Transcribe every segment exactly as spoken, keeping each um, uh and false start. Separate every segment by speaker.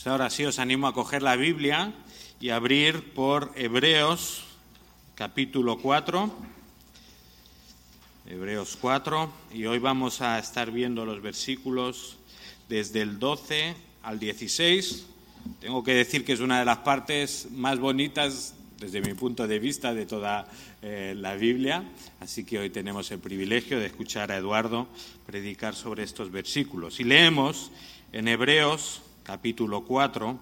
Speaker 1: Pues ahora sí os animo a coger la Biblia y abrir por Hebreos capítulo cuatro. Hebreos cuatro, y hoy vamos a estar viendo los versículos desde el doce al dieciséis. Tengo que decir que es una de las partes más bonitas desde mi punto de vista de toda eh, la Biblia, así que hoy tenemos el privilegio de escuchar a Eduardo predicar sobre estos versículos. Y leemos en Hebreos capítulo cuatro,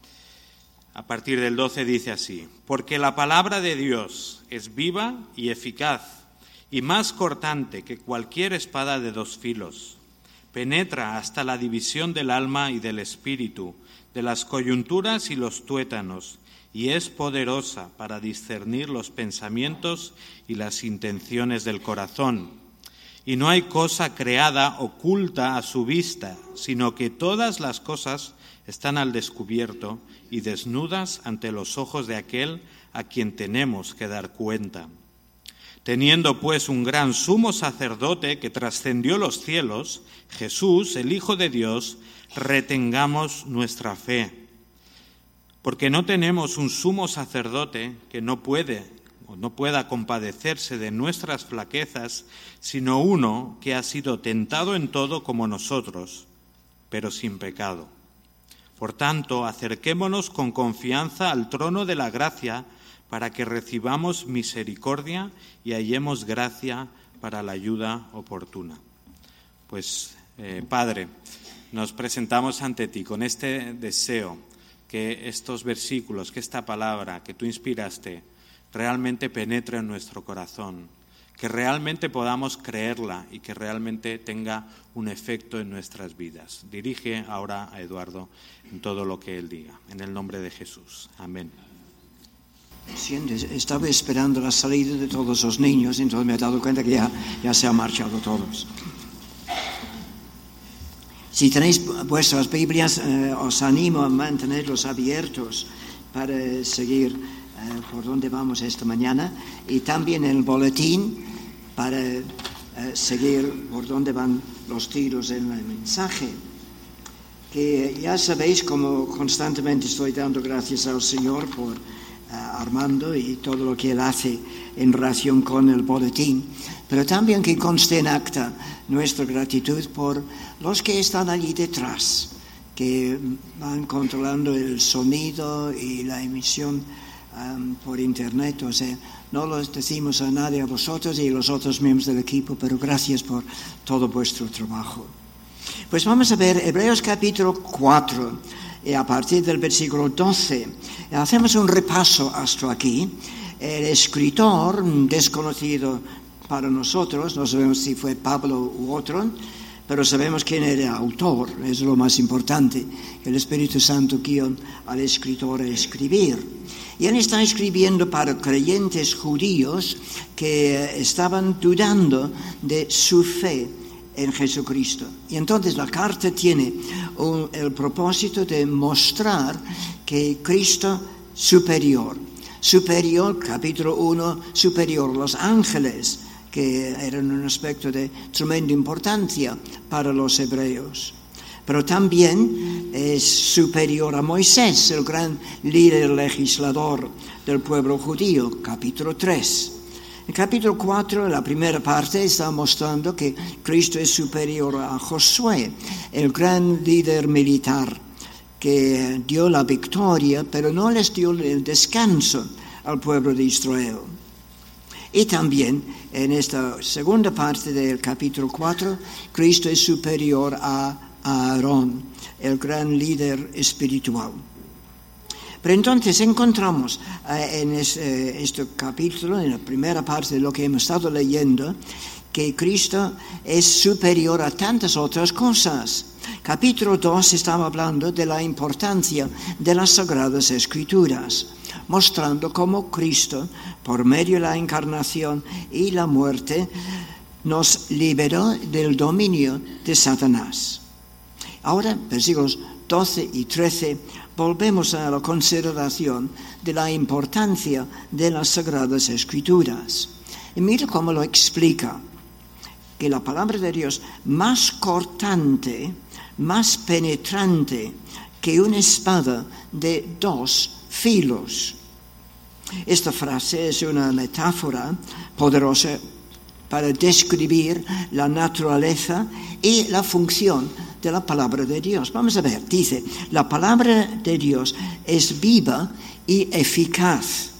Speaker 1: a partir del doce dice así: porque la palabra de Dios es viva y eficaz, y más cortante que cualquier espada de dos filos. Penetra hasta la división del alma y del espíritu, de las coyunturas y los tuétanos, y es poderosa para discernir los pensamientos y las intenciones del corazón. Y no hay cosa creada oculta a su vista, sino que todas las cosas están al descubierto y desnudas ante los ojos de aquel a quien tenemos que dar cuenta. Teniendo pues un gran sumo sacerdote que trascendió los cielos, Jesús, el Hijo de Dios, retengamos nuestra fe. Porque no tenemos un sumo sacerdote que no puede o no pueda compadecerse de nuestras flaquezas, sino uno que ha sido tentado en todo como nosotros, pero sin pecado. Por tanto, acerquémonos con confianza al trono de la gracia para que recibamos misericordia y hallemos gracia para la ayuda oportuna. Pues, eh, Padre, nos presentamos ante ti con este deseo que estos versículos, que esta palabra que tú inspiraste, realmente penetre en nuestro corazón, que realmente podamos creerla y que realmente tenga un efecto en nuestras vidas. Dirige ahora a Eduardo en todo lo que él diga. En el nombre de Jesús. Amén.
Speaker 2: Sí, estaba esperando la salida de todos los niños, entonces me he dado cuenta que ya, ya se han marchado todos. Si tenéis vuestras Biblias, eh, os animo a mantenerlos abiertos para seguir eh, por dónde vamos esta mañana, y también el boletín para eh, seguir por dónde van los tiros en el mensaje. Que ya sabéis como constantemente estoy dando gracias al Señor por Armando y todo lo que él hace en relación con el boletín, pero también que conste en acta nuestra gratitud por los que están allí detrás, que van controlando el sonido y la emisión um, por internet. O sea, no lo decimos a nadie, a vosotros y a los otros miembros del equipo, pero gracias por todo vuestro trabajo. Pues vamos a ver Hebreos capítulo cuatro. Y a partir del versículo doce, hacemos un repaso hasta aquí. El escritor, desconocido para nosotros, no sabemos si fue Pablo u otro, pero sabemos quién era el autor, es lo más importante. El Espíritu Santo guió al escritor a escribir. Y él está escribiendo para creyentes judíos que estaban dudando de su fe en Jesucristo. Y entonces la carta tiene un, el propósito de mostrar que Cristo superior, superior, capítulo uno, superior a los ángeles, que eran un aspecto de tremenda importancia para los hebreos. Pero también es superior a Moisés, el gran líder legislador del pueblo judío, capítulo tres. En capítulo cuatro, la primera parte, está mostrando que Cristo es superior a Josué, el gran líder militar que dio la victoria, pero no les dio el descanso al pueblo de Israel. Y también, en esta segunda parte del capítulo cuatro, Cristo es superior a Aarón, el gran líder espiritual. Pero entonces encontramos eh, en este, eh, este capítulo, en la primera parte de lo que hemos estado leyendo, que Cristo es superior a tantas otras cosas. Capítulo dos estaba hablando de la importancia de las Sagradas Escrituras, mostrando cómo Cristo, por medio de la encarnación y la muerte, nos liberó del dominio de Satanás. Ahora, versículos doce y trece, volvemos a la consideración de la importancia de las Sagradas Escrituras. Y mira cómo lo explica, que la palabra de Dios más cortante, más penetrante que una espada de dos filos. Esta frase es una metáfora poderosa para describir la naturaleza y la función de la palabra de Dios. Vamos a ver, dice, la palabra de Dios es viva y eficaz.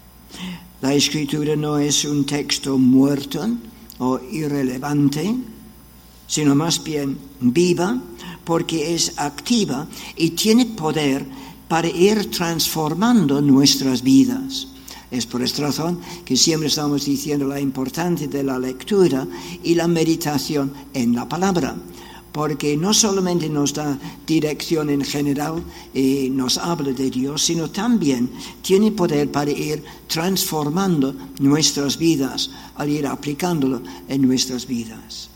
Speaker 2: La Escritura no es un texto muerto o irrelevante, sino más bien viva, porque es activa y tiene poder para ir transformando nuestras vidas. Es por esta razón que siempre estamos diciendo la importancia de la lectura y la meditación en la palabra, porque no solamente nos da dirección en general y nos habla de Dios, sino también tiene poder para ir transformando nuestras vidas, al ir aplicándolo en nuestras vidas.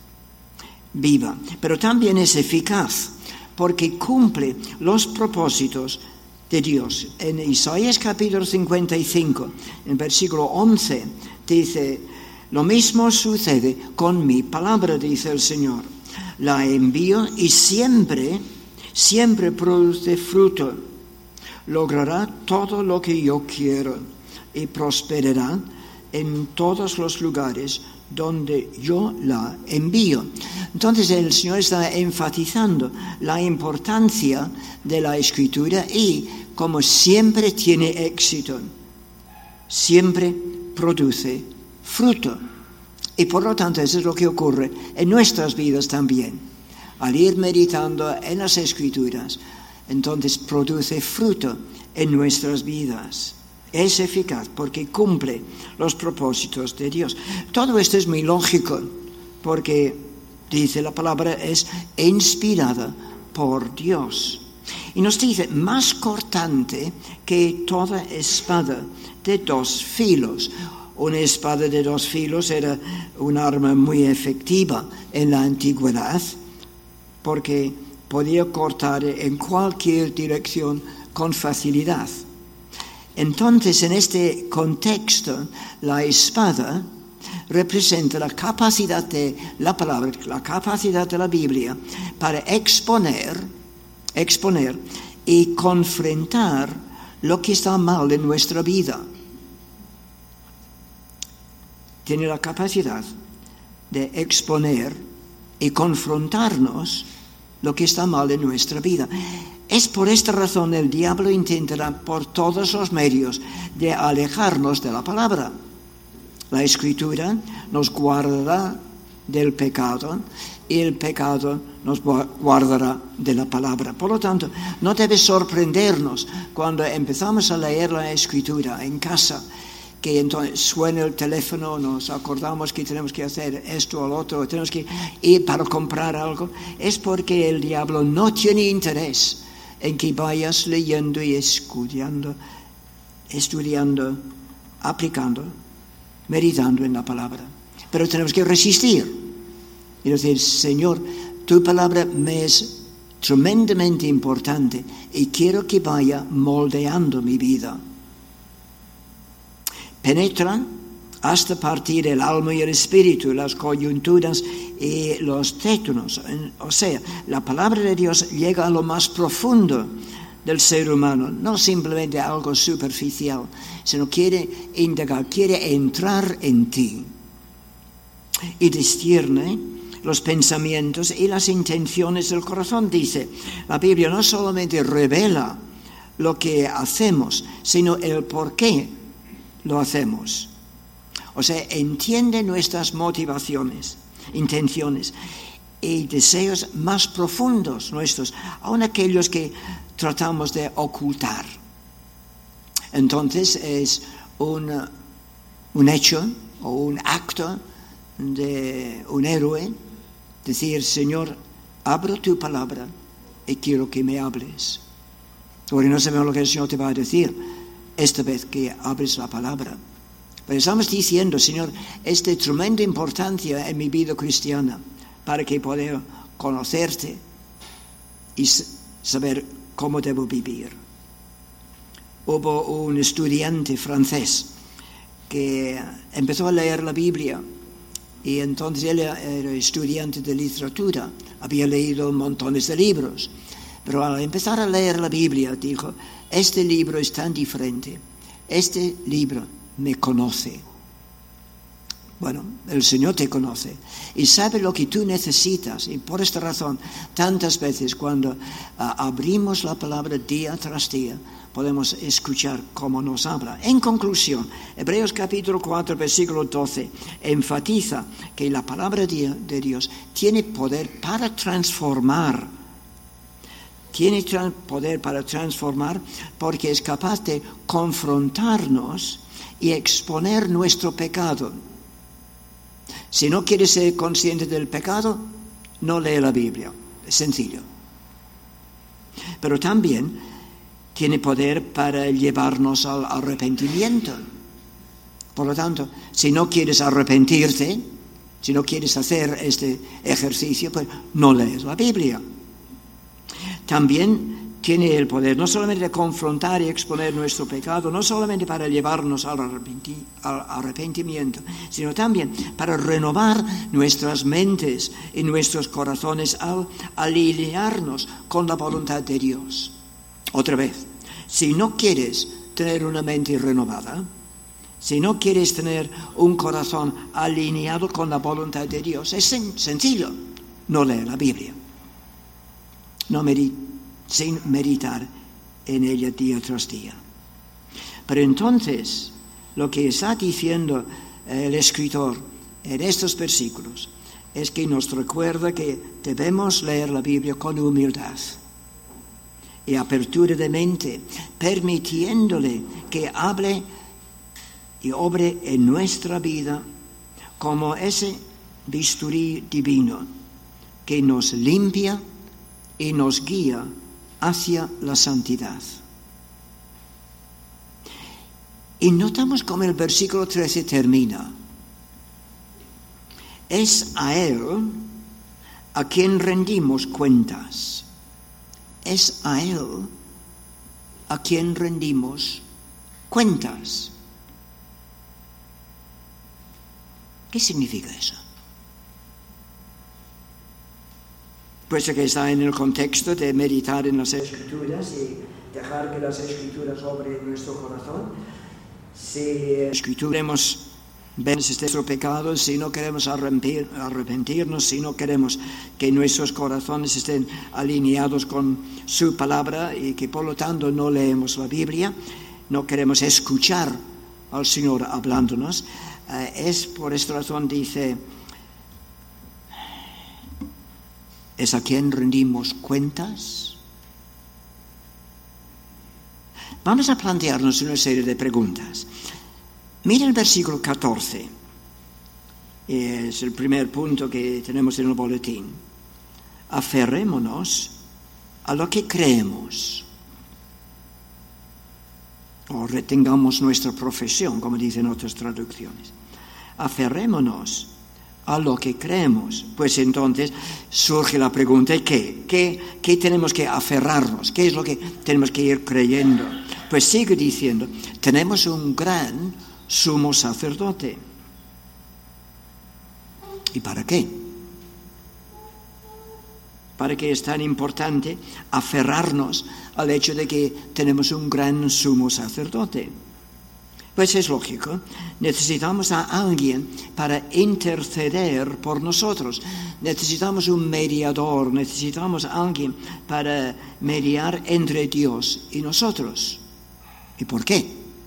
Speaker 2: Viva, pero también es eficaz, porque cumple los propósitos de Dios. En Isaías capítulo cincuenta y cinco, en versículo once, dice, lo mismo sucede con mi palabra, dice el Señor. La envío y siempre, siempre produce fruto. Logrará todo lo que yo quiero y prosperará en todos los lugares donde yo la envío. Entonces el Señor está enfatizando la importancia de la Escritura y como siempre tiene éxito, siempre produce fruto. Y por lo tanto eso es lo que ocurre en nuestras vidas también. Al ir meditando en las Escrituras, entonces produce fruto en nuestras vidas. Es eficaz porque cumple los propósitos de Dios. Todo esto es muy lógico porque, dice la palabra, es inspirada por Dios. Y nos dice, más cortante que toda espada de dos filos. Una espada de dos filos era un arma muy efectiva en la antigüedad porque podía cortar en cualquier dirección con facilidad. Entonces, en este contexto, la espada representa la capacidad de la palabra, la capacidad de la Biblia para exponer, exponer y confrontar lo que está mal en nuestra vida. Tiene la capacidad de exponer y confrontarnos lo que está mal en nuestra vida. Es por esta razón el diablo intentará por todos los medios de alejarnos de la palabra. La Escritura nos guardará del pecado y el pecado nos guardará de la palabra. Por lo tanto, no debe sorprendernos cuando empezamos a leer la Escritura en casa, que entonces suena el teléfono, nos acordamos que tenemos que hacer esto o lo otro, tenemos que ir para comprar algo. Es porque el diablo no tiene interés en que vayas leyendo y estudiando, estudiando, aplicando, meditando en la palabra. Pero tenemos que resistir y decir, Señor, tu palabra me es tremendamente importante y quiero que vaya moldeando mi vida. Penetran hasta partir el alma y el espíritu, las coyunturas y los tétunos. O sea, la palabra de Dios llega a lo más profundo del ser humano, no simplemente algo superficial, sino quiere indagar, quiere entrar en ti y discierne los pensamientos y las intenciones del corazón. Dice, la Biblia no solamente revela lo que hacemos, sino el por qué lo hacemos. O sea, entiende nuestras motivaciones, intenciones y deseos más profundos nuestros, aun aquellos que tratamos de ocultar. Entonces es un, un hecho o un acto de un héroe decir, Señor, abro tu palabra y quiero que me hables. Porque no sabemos lo que el Señor te va a decir esta vez que abres la palabra. Pero estamos diciendo, Señor, es de tremenda importancia en mi vida cristiana para que pueda conocerte y saber cómo debo vivir. Hubo un estudiante francés que empezó a leer la Biblia y entonces él era estudiante de literatura, había leído montones de libros, Pero al empezar a leer la Biblia, dijo, este libro es tan diferente. Este libro me conoce. Bueno, el Señor te conoce y sabe lo que tú necesitas. Y por esta razón, tantas veces cuando uh, abrimos la palabra día tras día, podemos escuchar cómo nos habla. En conclusión, Hebreos capítulo cuatro, versículo doce, enfatiza que la palabra de Dios tiene poder para transformar. Tiene tra- poder para transformar porque es capaz de confrontarnos y exponer nuestro pecado. Si no quieres ser consciente del pecado, no lee la Biblia. Es sencillo. Pero también tiene poder para llevarnos al arrepentimiento. Por lo tanto, si no quieres arrepentirte, si no quieres hacer este ejercicio, pues no lees la Biblia. También tiene el poder no solamente de confrontar y exponer nuestro pecado, no solamente para llevarnos al, arrepenti- al arrepentimiento, sino también para renovar nuestras mentes y nuestros corazones al alinearnos con la voluntad de Dios. Otra vez, si no quieres tener una mente renovada, si no quieres tener un corazón alineado con la voluntad de Dios, es sen- sencillo, no leer la Biblia. No medita, sin meditar en ella día tras día. Pero entonces, lo que está diciendo el escritor en estos versículos es que nos recuerda que debemos leer la Biblia con humildad y apertura de mente, permitiéndole que hable y obre en nuestra vida como ese bisturí divino que nos limpia y nos guía hacia la santidad. Y notamos cómo el versículo trece termina. Es a Él a quien rendimos cuentas. Es a Él a quien rendimos cuentas. ¿Qué significa eso? Puesto que está en el contexto de meditar en las Escrituras y dejar que las Escrituras obren nuestro corazón. Si escrituremos nuestro pecado, si no queremos arrepentirnos, si no queremos que nuestros corazones estén alineados con su palabra y que por lo tanto no leemos la Biblia, no queremos escuchar al Señor hablándonos, eh, es por esta razón, dice, ¿es a quien rendimos cuentas? Vamos a plantearnos una serie de preguntas. Mira el versículo catorce. Es el primer punto que tenemos en el boletín. Aferrémonos a lo que creemos. O retengamos nuestra profesión, como dicen otras traducciones. Aferrémonos a lo que creemos. Pues entonces surge la pregunta, ¿qué? ¿Qué, qué tenemos que aferrarnos? ¿Qué es lo que tenemos que ir creyendo? Pues sigue diciendo, tenemos un gran sumo sacerdote. ¿Y para qué? ¿Para qué es tan importante aferrarnos al hecho de que tenemos un gran sumo sacerdote? Pues es lógico, necesitamos a alguien para interceder por nosotros. Necesitamos un mediador, necesitamos a alguien para mediar entre Dios y nosotros. ¿Y por qué?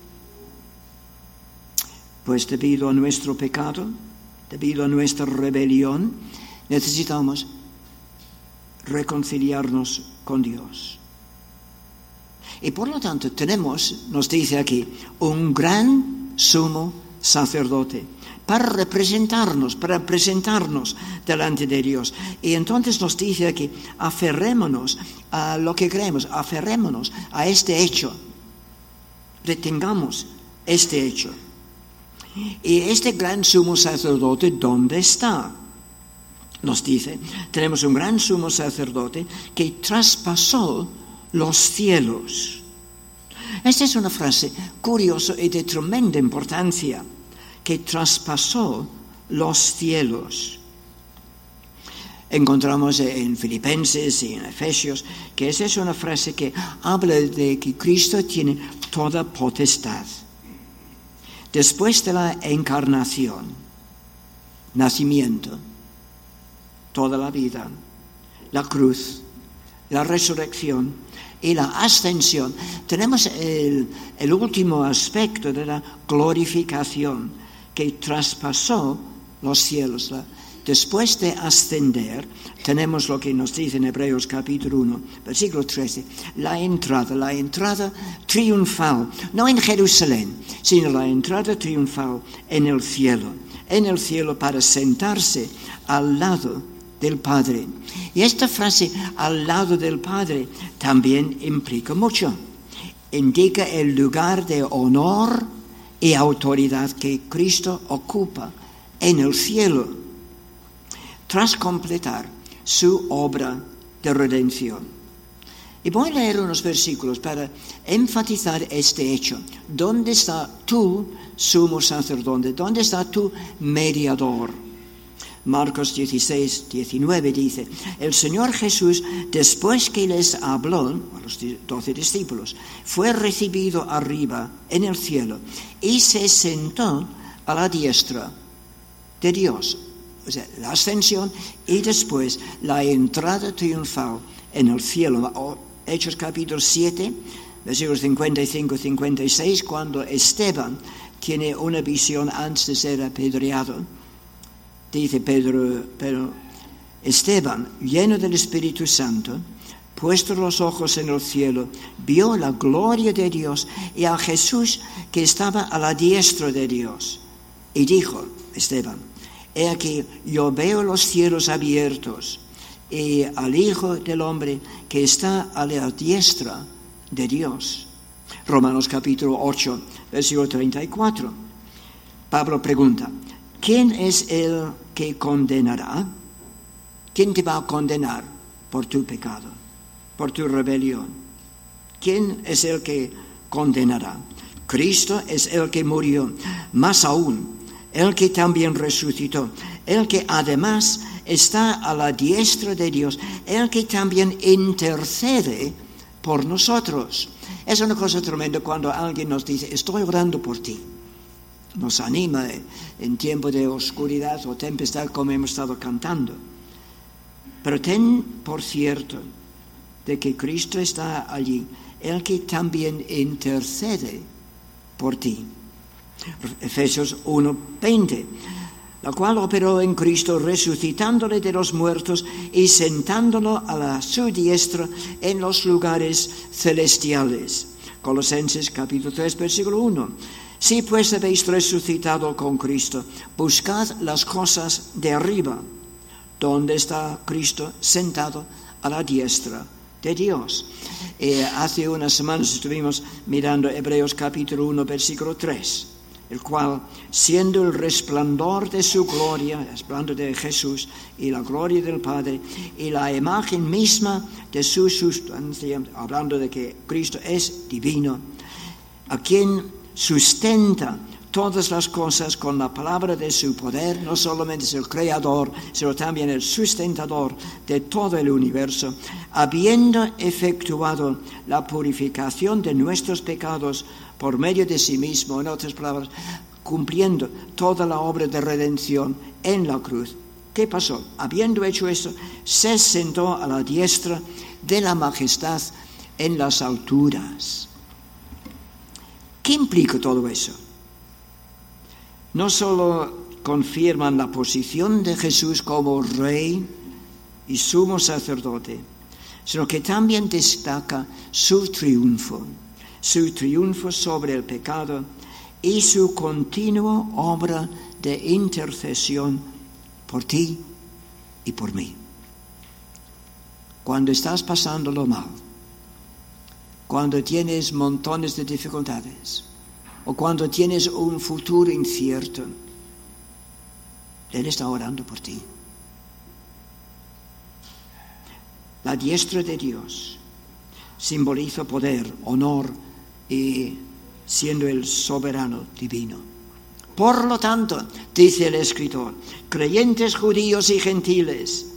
Speaker 2: Pues debido a nuestro pecado, debido a nuestra rebelión, necesitamos reconciliarnos con Dios. Y por lo tanto tenemos, nos dice aquí, un gran sumo sacerdote para representarnos, para presentarnos delante de Dios. Y entonces nos dice aquí, aferrémonos a lo que creemos, aferrémonos a este hecho, retengamos este hecho. Y este gran sumo sacerdote, ¿dónde está? Nos dice, tenemos un gran sumo sacerdote que traspasó los cielos. Esta es una frase curiosa y de tremenda importancia, que traspasó los cielos. Encontramos en Filipenses y en Efesios que esa es una frase que habla de que Cristo tiene toda potestad. Después de la encarnación, nacimiento, toda la vida, la cruz, la resurrección y la ascensión, tenemos el, el último aspecto de la glorificación que traspasó los cielos. La, Después de ascender, tenemos lo que nos dice en Hebreos capítulo uno, versículo trece, la entrada, la entrada triunfal, no en Jerusalén, sino la entrada triunfal en el cielo, en el cielo para sentarse al lado del Padre. Y esta frase, al lado del Padre, también implica mucho. Indica el lugar de honor y autoridad que Cristo ocupa en el cielo, tras completar su obra de redención. Y voy a leer unos versículos para enfatizar este hecho. ¿Dónde está tu sumo sacerdote? ¿Dónde está tu mediador? Marcos dieciséis, diecinueve dice, el Señor Jesús, después que les habló a los doce discípulos, fue recibido arriba en el cielo y se sentó a la diestra de Dios. O sea, la ascensión y después la entrada triunfal en el cielo. Hechos capítulo siete, versículos cincuenta y cinco a cincuenta y seis, cuando Esteban tiene una visión antes de ser apedreado. Dice Pedro, pero Esteban, lleno del Espíritu Santo, puestos los ojos en el cielo, vio la gloria de Dios y a Jesús que estaba a la diestra de Dios. Y dijo Esteban, he aquí, yo veo los cielos abiertos y al Hijo del Hombre que está a la diestra de Dios. Romanos capítulo ocho, versículo treinta y cuatro. Pablo pregunta, ¿quién es el que condenará? ¿Quién te va a condenar por tu pecado, por tu rebelión? ¿Quién es el que condenará? Cristo es el que murió, más aún, el que también resucitó, el que además está a la diestra de Dios, el que también intercede por nosotros. Es una cosa tremenda cuando alguien nos dice, estoy orando por ti. Nos anima en tiempo de oscuridad o tempestad, como hemos estado cantando. Pero ten por cierto de que Cristo está allí, el que también intercede por ti. Efesios uno, veinte, la cual operó en Cristo resucitándole de los muertos y sentándolo a la su diestra en los lugares celestiales. Colosenses capítulo tres, versículo uno. Si pues habéis resucitado con Cristo, buscad las cosas de arriba, donde está Cristo sentado a la diestra de Dios. Eh, hace unas semanas estuvimos mirando Hebreos capítulo uno, versículo tres. El cual, siendo el resplandor de su gloria, hablando de Jesús, y la gloria del Padre, y la imagen misma de su sustancia, hablando de que Cristo es divino, a quien sustenta todas las cosas con la palabra de su poder, no solamente es el creador, sino también el sustentador de todo el universo, habiendo efectuado la purificación de nuestros pecados por medio de sí mismo, en otras palabras, cumpliendo toda la obra de redención en la cruz. ¿Qué pasó? Habiendo hecho eso, se sentó a la diestra de la majestad en las alturas. ¿Qué implica todo eso? No solo confirman la posición de Jesús como rey y sumo sacerdote, sino que también destaca su triunfo, su triunfo sobre el pecado y su continua obra de intercesión por ti y por mí. Cuando estás pasándolo mal, cuando tienes montones de dificultades, o cuando tienes un futuro incierto, Él está orando por ti. La diestra de Dios simboliza poder, honor y siendo el soberano divino. Por lo tanto, dice el escritor, creyentes judíos y gentiles,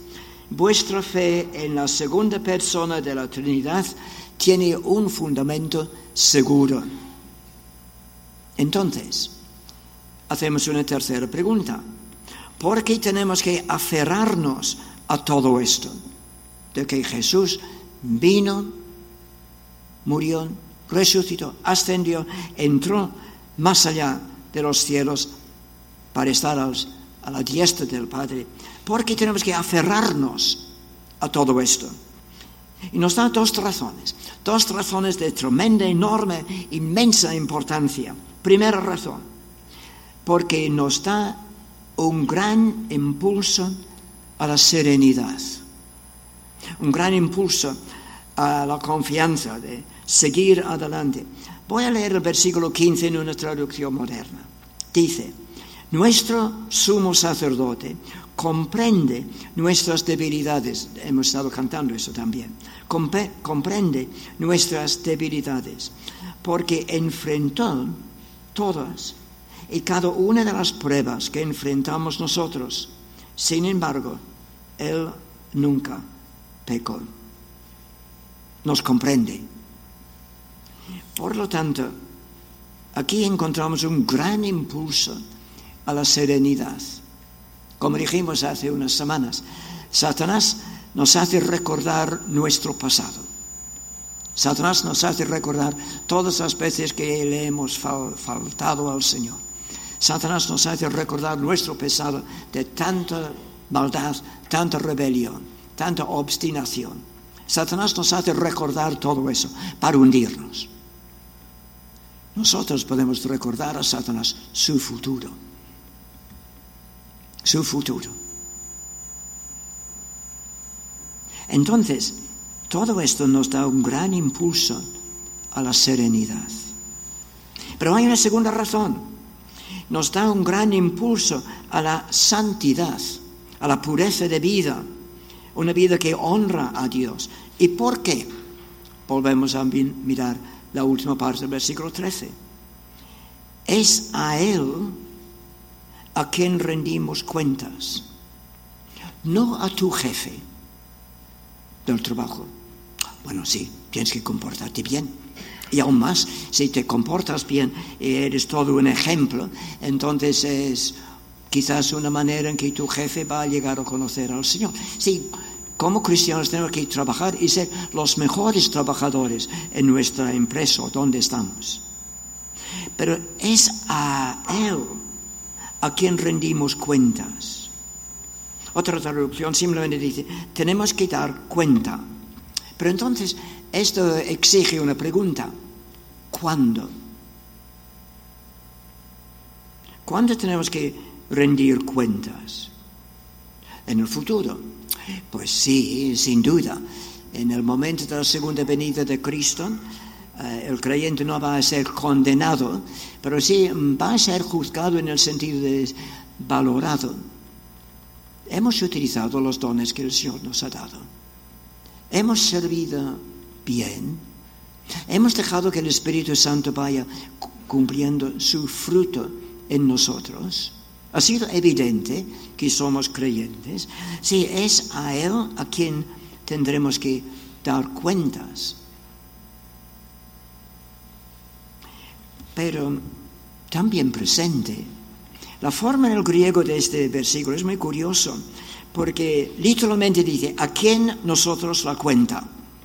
Speaker 2: vuestra fe en la segunda persona de la Trinidad tiene un fundamento seguro. Entonces, hacemos una tercera pregunta. ¿Por qué tenemos que aferrarnos a todo esto? De que Jesús vino, murió, resucitó, ascendió, entró más allá de los cielos para estar a la diestra del Padre. ¿Por qué tenemos que aferrarnos a todo esto? Y nos da dos razones, dos razones de tremenda, enorme, inmensa importancia. Primera razón, porque nos da un gran impulso a la serenidad, un gran impulso a la confianza de seguir adelante. Voy a leer el versículo quince en una traducción moderna. Dice: nuestro sumo sacerdote comprende nuestras debilidades. Hemos estado cantando eso también. Compre- comprende nuestras debilidades, porque enfrentó todas y cada una de las pruebas que enfrentamos nosotros. Sin embargo, Él nunca pecó. Nos comprende. Por lo tanto, aquí encontramos un gran impulso a la serenidad. Como dijimos hace unas semanas, Satanás nos hace recordar nuestro pasado. Satanás nos hace recordar todas las veces que le hemos fal- faltado al Señor. Satanás nos hace recordar nuestro pasado de tanta maldad, tanta rebelión, tanta obstinación. Satanás nos hace recordar todo eso para hundirnos. Nosotros podemos recordar a Satanás su futuro. Su futuro. Entonces, todo esto nos da un gran impulso a la serenidad. Pero hay una segunda razón. Nos da un gran impulso a la santidad, a la pureza de vida, una vida que honra a Dios. ¿Y por qué? Volvemos a mirar la última parte del versículo trece. Es a Él a quien rendimos cuentas, no a tu jefe del trabajo. Bueno, sí, tienes que comportarte bien. Y aún más, si te comportas bien y eres todo un ejemplo, entonces es quizás una manera en que tu jefe va a llegar a conocer al Señor. Sí, como cristianos tenemos que trabajar y ser los mejores trabajadores en nuestra empresa o donde estamos. Pero es a Él a quien rendimos cuentas. Otra traducción simplemente dice, tenemos que dar cuenta. Pero entonces, esto exige una pregunta. ¿Cuándo? ¿Cuándo tenemos que rendir cuentas? ¿En el futuro? Pues sí, sin duda. En el momento de la segunda venida de Cristo, eh, el creyente no va a ser condenado, pero sí va a ser juzgado en el sentido de valorado. Hemos utilizado los dones que el Señor nos ha dado. Hemos servido bien. Hemos dejado que el Espíritu Santo vaya cumpliendo su fruto en nosotros. Ha sido evidente que somos creyentes. Sí, es a Él a quien tendremos que dar cuentas. Pero también presente. La forma en el griego de este versículo es muy curioso, porque literalmente dice, ¿a quién nosotros la cuenta?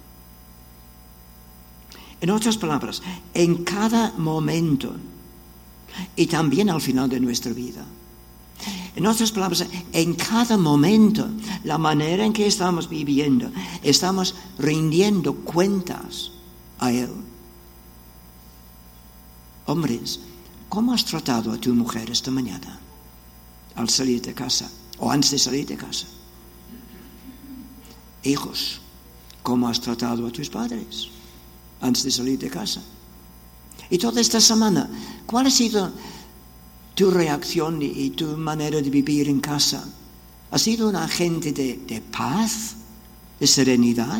Speaker 2: En otras palabras, en cada momento y también al final de nuestra vida. En otras palabras, en cada momento, la manera en que estamos viviendo, estamos rindiendo cuentas a Él. Hombres, ¿cómo has tratado a tu mujer esta mañana al salir de casa o antes de salir de casa? Hijos, ¿cómo has tratado a tus padres antes de salir de casa? Y toda esta semana, ¿cuál ha sido tu reacción y tu manera de vivir en casa? ¿Ha sido un agente de, de paz, de serenidad?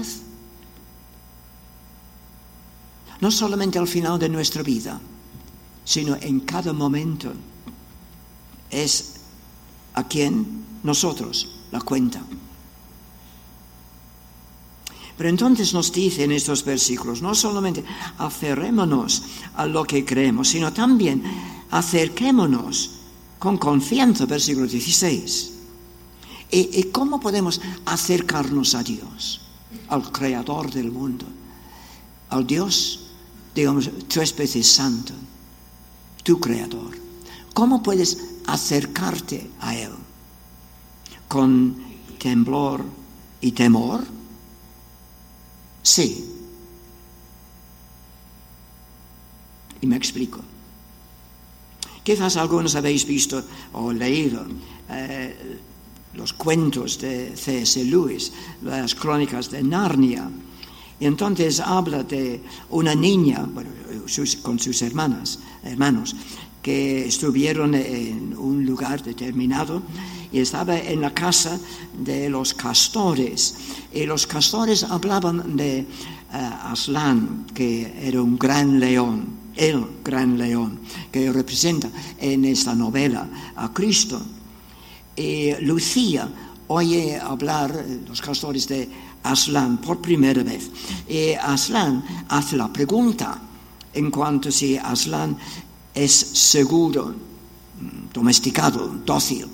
Speaker 2: No solamente al final de nuestra vida, sino en cada momento. Es a quien nosotros la cuenta. Pero entonces nos dice en estos versículos, no solamente aferrémonos a lo que creemos, sino también acerquémonos con confianza, versículo dieciséis. ¿Y, y cómo podemos acercarnos a Dios, al Creador del mundo, al Dios, digamos, tres veces santo, tu Creador? ¿Cómo puedes acercarte a Él? ¿Con temblor y temor? Sí. Y me explico. Quizás algunos habéis visto o leído eh, los cuentos de C S Lewis, las crónicas de Narnia. Y entonces habla de una niña, bueno, sus, con sus hermanas, hermanos, que estuvieron en un lugar determinado y estaba en la casa de los castores. Y los castores hablaban de uh, Aslan, que era un gran león, el gran león, que representa en esta novela a Cristo. Y Lucía oye hablar, los castores, de Aslan por primera vez. Y Aslan hace la pregunta en cuanto a si Aslan es seguro, domesticado, dócil.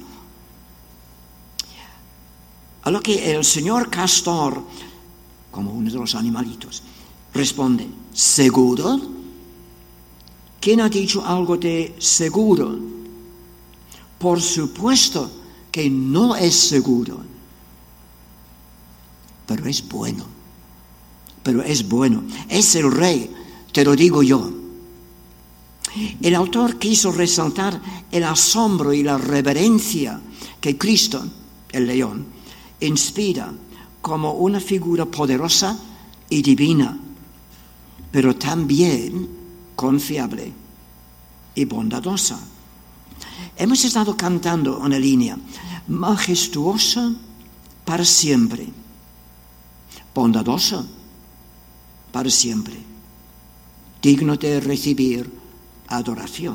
Speaker 2: A lo que el señor castor, como uno de los animalitos, responde, ¿seguro? ¿Quién ha dicho algo de seguro? Por supuesto que no es seguro, pero es bueno, pero es bueno, es el rey, te lo digo yo. El autor quiso resaltar el asombro y la reverencia que Cristo, el león, inspira como una figura poderosa y divina, pero también confiable y bondadosa. Hemos estado cantando una línea, majestuoso para siempre, bondadoso para siempre, digno de recibir adoración.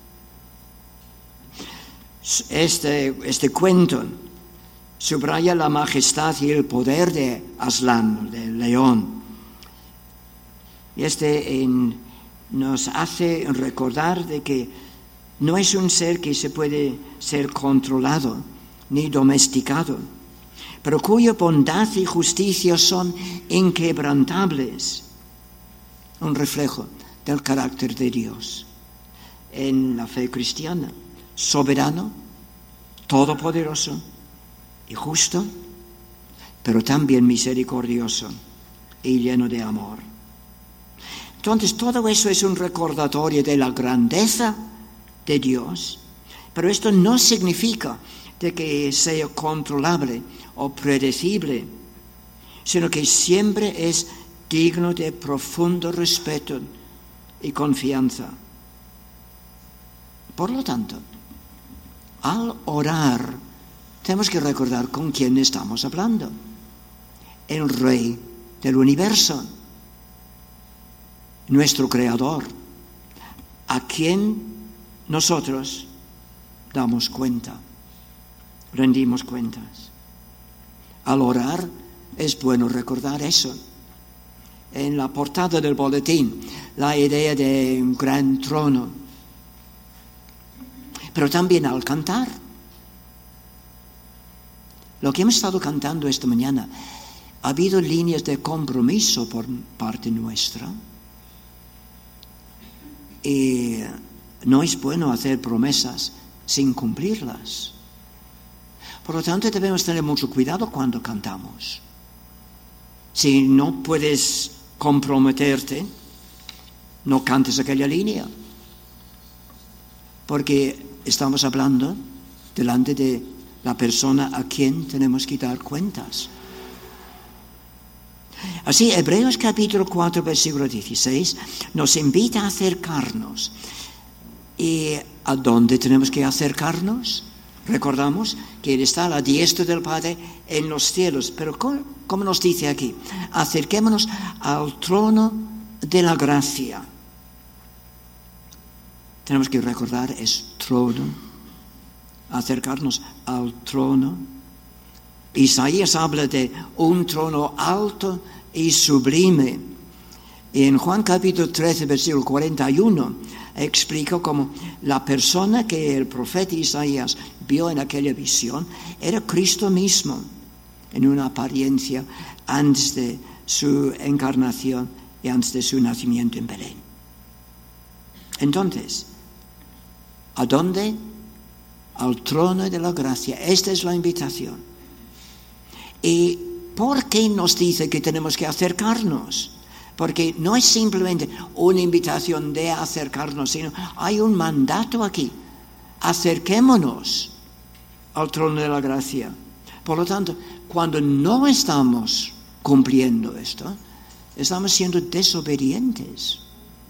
Speaker 2: Este, este cuento subraya la majestad y el poder de Aslan, del león. Y este en, nos hace recordar de que no es un ser que se puede ser controlado ni domesticado, pero cuya bondad y justicia son inquebrantables, un reflejo del carácter de Dios. En la fe cristiana, soberano, todopoderoso y justo, pero también misericordioso y lleno de amor. Entonces, todo eso es un recordatorio de la grandeza de Dios, pero esto no significa de que sea controlable o predecible, sino que siempre es digno de profundo respeto y confianza. Por lo tanto, al orar, tenemos que recordar con quién estamos hablando. El Rey del universo, nuestro Creador, a quien nosotros damos cuenta, rendimos cuentas. Al orar es bueno recordar eso. En la portada del boletín, la idea de un gran trono, pero también al cantar. Lo que hemos estado cantando esta mañana, ha habido líneas de compromiso por parte nuestra. Y no es bueno hacer promesas sin cumplirlas. Por lo tanto, debemos tener mucho cuidado cuando cantamos. Si no puedes comprometerte, no cantes aquella línea. Porque estamos hablando delante de la persona a quien tenemos que dar cuentas. Así, Hebreos capítulo cuatro, versículo dieciséis, nos invita a acercarnos. ¿Y a dónde tenemos que acercarnos? Recordamos que Él está a la diestra del Padre en los cielos. Pero ¿cómo, cómo nos dice aquí? Acerquémonos al trono de la gracia. Tenemos que recordar, es trono. Acercarnos al trono. Isaías habla de un trono alto y sublime. Y en Juan capítulo trece, versículo cuarenta y uno, explica cómo la persona que el profeta Isaías vio en aquella visión era Cristo mismo, en una apariencia antes de su encarnación y antes de su nacimiento en Belén. Entonces, ¿a dónde? Al trono de la gracia. Esta es la invitación. ¿Y por qué nos dice que tenemos que acercarnos? Porque no es simplemente una invitación de acercarnos, sino hay un mandato aquí. Acerquémonos al trono de la gracia. Por lo tanto, cuando no estamos cumpliendo esto, estamos siendo desobedientes.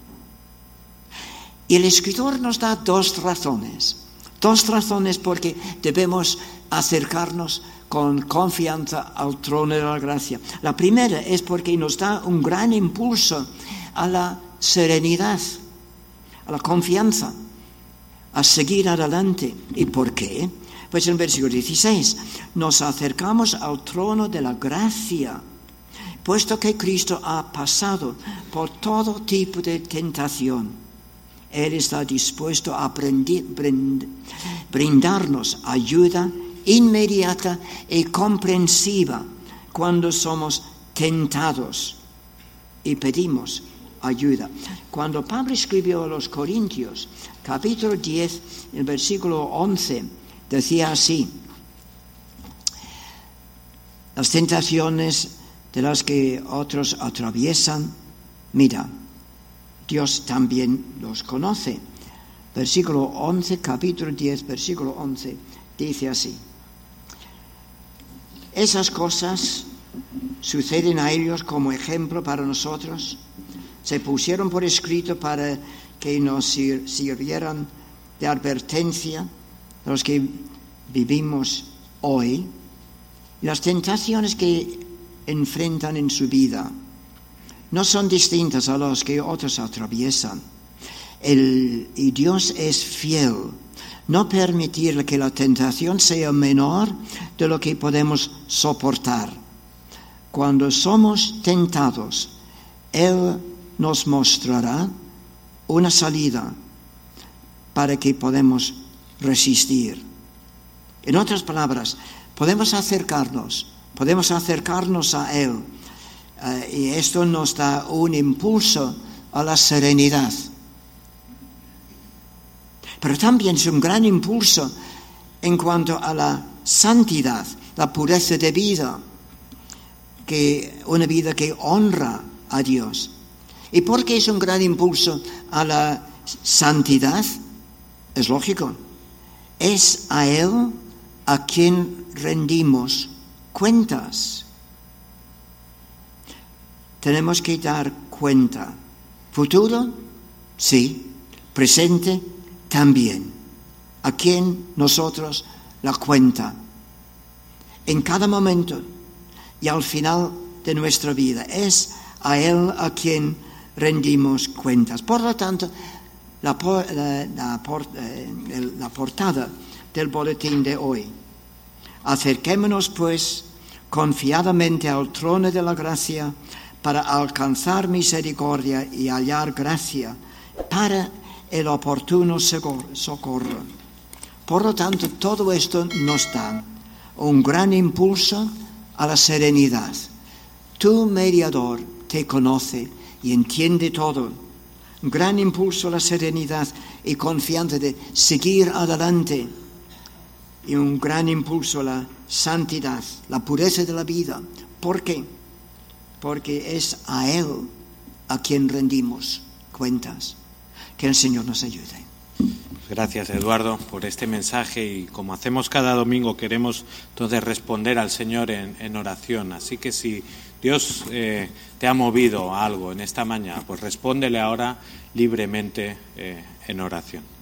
Speaker 2: Y el escritor nos da dos razones. Dos razones porque debemos acercarnos con confianza al trono de la gracia. La primera es porque nos da un gran impulso a la serenidad, a la confianza, a seguir adelante. ¿Y por qué? Pues en el versículo dieciséis, nos acercamos al trono de la gracia, puesto que Cristo ha pasado por todo tipo de tentación. Él está dispuesto a brindarnos ayuda inmediata y comprensiva cuando somos tentados y pedimos ayuda. Cuando Pablo escribió a los Corintios, capítulo diez, el versículo once, decía así: las tentaciones de las que otros atraviesan, mira, Dios también los conoce. Versículo once, capítulo diez, versículo once, dice así: esas cosas suceden a ellos como ejemplo para nosotros, se pusieron por escrito para que nos sirvieran de advertencia a los que vivimos hoy. Las tentaciones que enfrentan en su vida no son distintas a las que otros atraviesan. El, y Dios es fiel. No permitir que la tentación sea menor de lo que podemos soportar. Cuando somos tentados, Él nos mostrará una salida para que podamos resistir. En otras palabras, podemos acercarnos, podemos acercarnos a Él. Uh, y esto nos da un impulso a la serenidad. Pero también es un gran impulso en cuanto a la santidad, la pureza de vida, que, una vida que honra a Dios. ¿Y por qué es un gran impulso a la santidad? Es lógico. Es a Él a quien rendimos cuentas. Tenemos que dar cuenta. Futuro, sí. Presente, también. ¿A quién nosotros la cuenta? En cada momento y al final de nuestra vida. Es a Él a quien rendimos cuentas. Por lo tanto, la, la, la, la portada del boletín de hoy. Acerquémonos, pues, confiadamente al trono de la gracia para alcanzar misericordia y hallar gracia para el oportuno socorro. Por lo tanto, todo esto nos da un gran impulso a la serenidad. Tu mediador te conoce y entiende todo. Un gran impulso a la serenidad y confianza de seguir adelante. Y un gran impulso a la santidad, la pureza de la vida. ¿Por qué? Porque es a Él a quien rendimos cuentas. Que el Señor nos ayude.
Speaker 1: Gracias, Eduardo, por este mensaje, y como hacemos cada domingo queremos entonces responder al Señor en, en oración. Así que si Dios eh, te ha movido a algo en esta mañana, pues respóndele ahora libremente eh, en oración.